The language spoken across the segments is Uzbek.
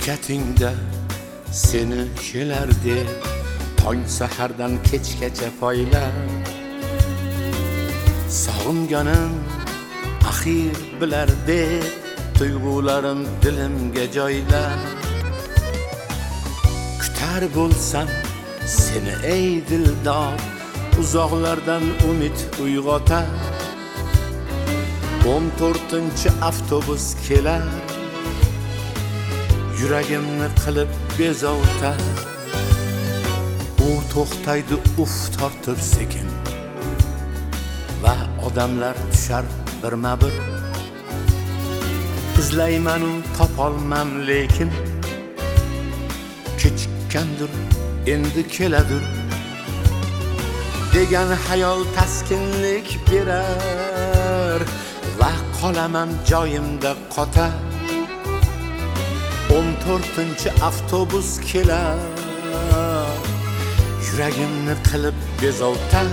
katingda seni kelar deb tong sahardan kechgacha poylab sog'inganim axir bilar deb tuyg'ularim dilimga joylab kutar bo'lsam seni ey dildor uzoqlardan umid uyg'otar 14-avtobus kelar yuragimni qilib bezovtar u to'xtaydi uf tortib sekin va odamlar tushar birma-bir izlayman u topolmam lekin kechikkandir endi keladir degan xayol taskinlik berar va qolaman joyimda qotar 14-avtobus kelar yuragimni qilib bezovtar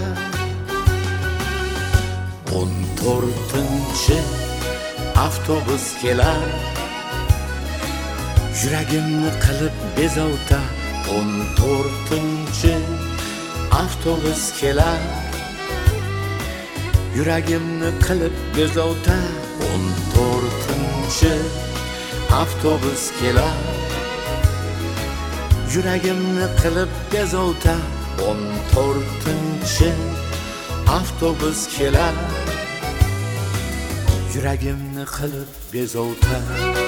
14-avtobus kelar yuragimni qilib bezovtar 14-avtobus kelar yuragimni qilib bezovtar 14-avtobus kelar yuragimni qilib bezovtar 14-avtobus kelar yuragimni qilib bezovtar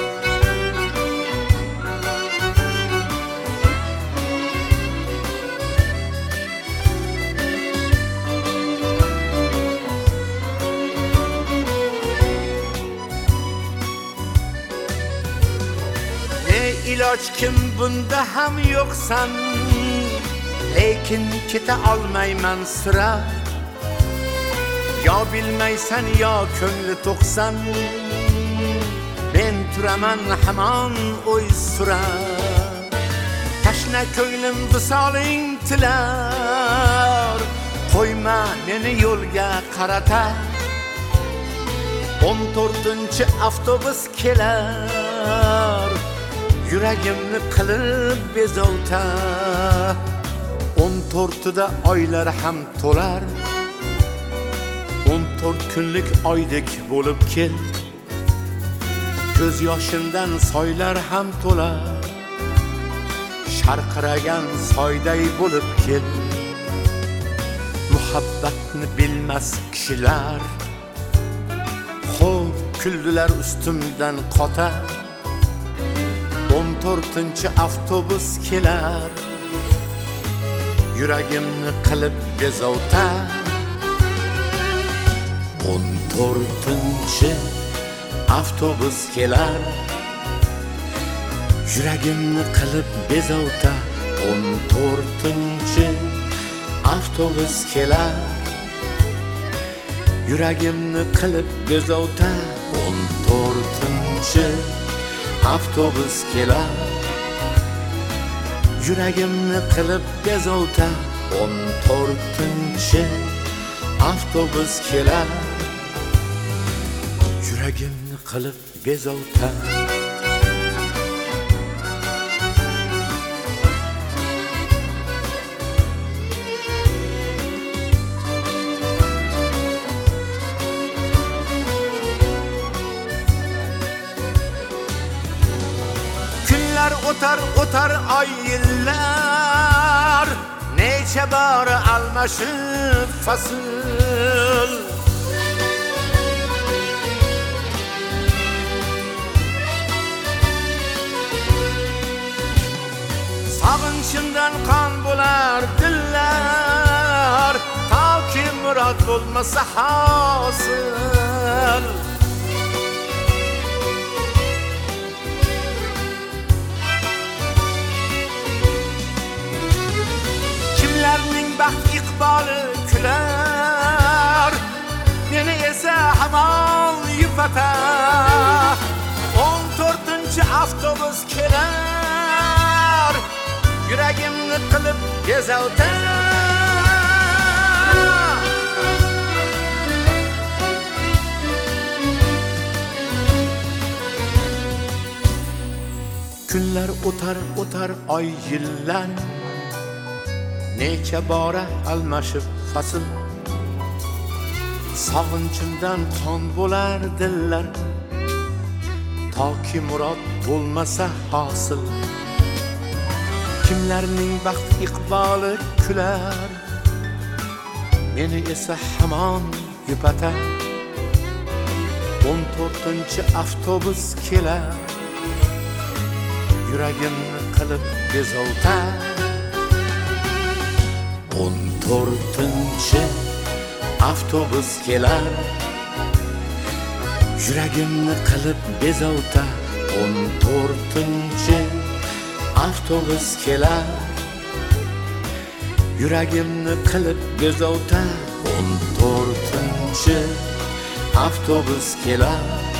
İlaç kim bunda ham yoksan lekin keta olmayman sira yo bilmaysan yo ko'ngli to'qsan men turaman hamon o'y sura tashna ko'nglim visoling tilar qo'yma meni yo'lga qarata 14-avtobus kelar yuragimni qilib bezovtar 14da oylar ham to'lar 14 kunlik oydek bo'lib kel ko'z yoshimdan soylar ham to'lar sharqiragan soyday bo'lib kel muhabbatni bilmas kishilar xo'p kuldilar ustimdan qota 14-avtobus kelar yuragimni qilib bezovtar 14-avtobus kelar yuragimni qilib bezovtar 14-avtobus kelar yuragimni qilib bezovtar 14-avtobus kelar yuragimni qilib bezovtar 14-avtobus kelar yuragimni qilib bezovtar O'tar ay yillar necha bor almashib fasl sog'inchimdan qon bo'lar dillar toki murod bo'lmasa hosil kimlarning baxt iqboli kular meni esa hamon yupatar 14-avtobus kelar yuragimni qilib bezovtar Kunlar o'tar oy yillar, necha bora almashib fasl. Sog'inchimdan qon bo'lar dillar, toki murod bo'lmasa hosil. Kimlarning baxt iqboli kular, meni esa hamon yupatar. 14-avtobus kelar, yuragimni qilib bezovtar. 14-avtobus kelar, yuragimni qilib bezovtar. 14-avtobus kelar, yuragimni qilib bezovtar. 14-avtobus kelar,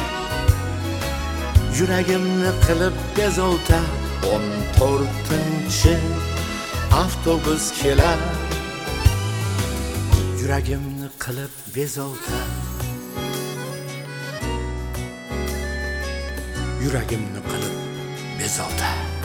yuragimni qilib bezovtar. 14-avtobus kelar, yuragimni qilib bezovtar. Yuragimni qilib bezovtar.